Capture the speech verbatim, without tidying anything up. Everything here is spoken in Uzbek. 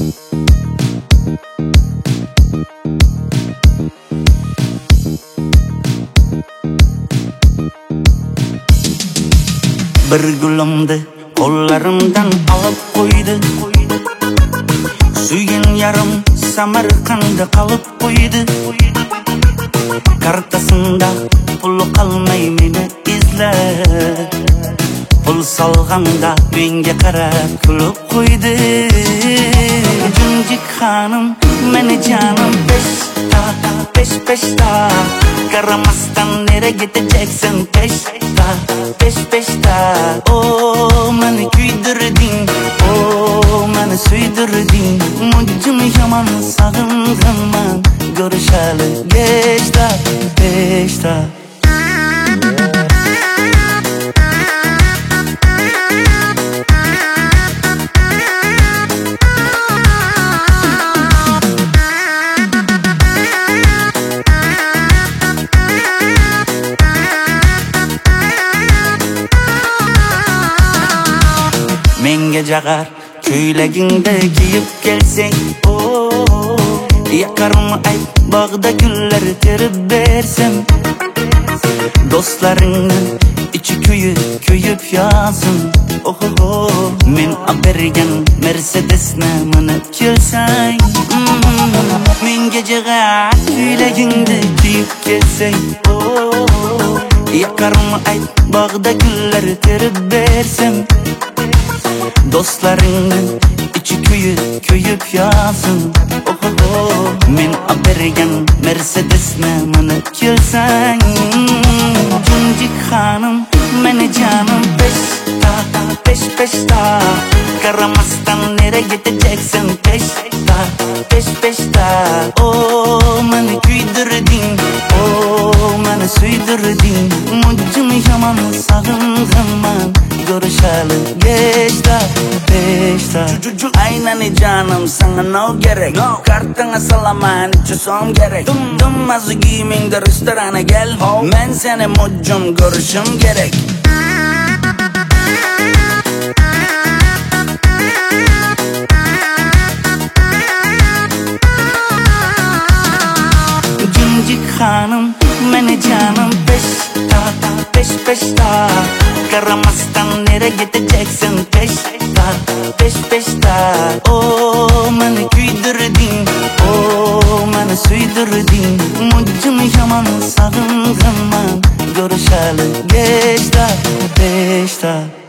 Bir gulimdi qo'llarimdan olib qo'ydi. Suygan yarim Samarqandda qolib qo'ydi. Kartasında pul qalmay meni izlab, pul solganda menga qarab kulib qo'ydi. Junjik xonim meni jonim peshta pesh peshta, qaramasdan nereye gideceksin peshta pesh peshta. Oh meni kuydirding, oh meni suydirding, mujjim yomon sog'inganman, görüşeli geçta geçta. Menga jagar ko'ylagingda kiyib kelsang, oh yakarım ay bağda güller terib bersem, dostlarının içi kuyup kuyup yazın. Oh oh oh, men abergen Mercedes'ne minib kelsang, menga jagar ko'ylagingda kiyib kelsang, oh yakarım ay bağda güller terib bersem, dostlarının içi kuyup kuyup yazın. Oh oh oh, men abergen Mercedes'ne minib kelsang, Junjik xonim meni jonim peshta pesh peshta, qaramasdan nereye gideceksin peshta pesh peshta. Oh meni kuydirding, oh meni suydirding, mujjim yomon sog'inganman, görüşeli geçta geçta. Aynen canım sana ne gerek, no. Kartına salaman içisom gerek. Dum dum azı giymingde restorana gel, oh. Men seni mujjim görüşüm gerek. Junjik xonim meni jonim peshta pesh peshta, qaramasdan nereye gideceksin peshta pesh peshta. Oh meni kuydirding, oh meni suydirding, mujjim yomon sog'inganman, görüşeli geçta geçta.